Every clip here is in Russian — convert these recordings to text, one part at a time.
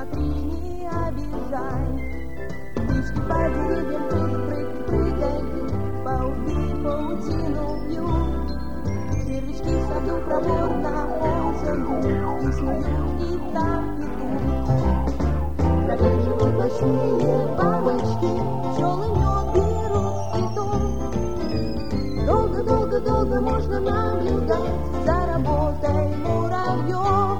смотри, не обижай. Птички по деревьям прыгают, пауки паутину вьют. Червячки в саду проворно ползают, и снуют, и там, и тут. Траве живут большие бабочки, пчелы мед берут с цветов. Долго-долго-долго можно наблюдать за работой муравьев.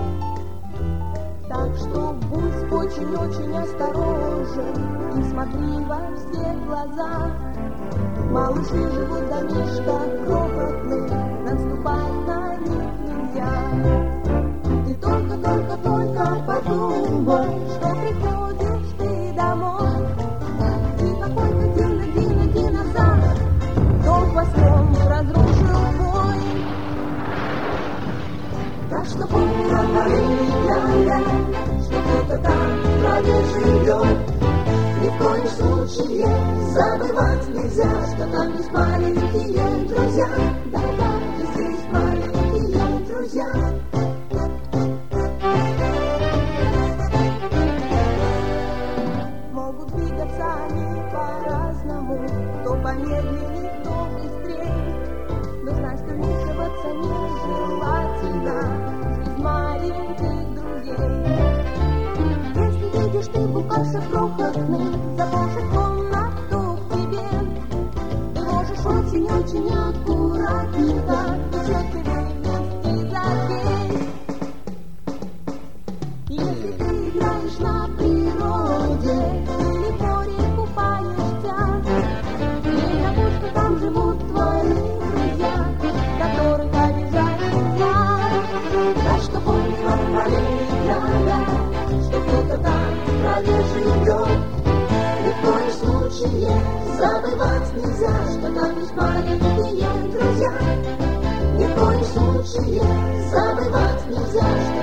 Так что будь очень-очень осторожен и смотри во все глаза. Малыши живут в домишках крохотных, наступать на них нельзя. Ты только подумай, что приходишь ты домой, и какой-то динозавр дом хвостом разрушил бой. Так что помни, маленькая, что кто-то там в траве живет. Ни в коем случае забывать нельзя, что там есть маленькие друзья. Да-да, здесь есть маленькие друзья. Могут двигаться они по-разному, кто помедленнее, кто быстрее. Но знай, что вмешиваться нежелательно без маленьких друзей. Если видишь ты букашек крохотных, заброшек комнату к тебе, ты можешь очень-очень аккуратненько тетки вынести за дверь. Если ты играешь на природе или в море купаешься, не забудь, что там живут твои друзья, которых обижать нельзя. Так что помни, маленькая, что кто-то там в траве живет. Ни в коем случае забывать нельзя, что там есть маленькие друзья. Ни в коем случае забывать нельзя, что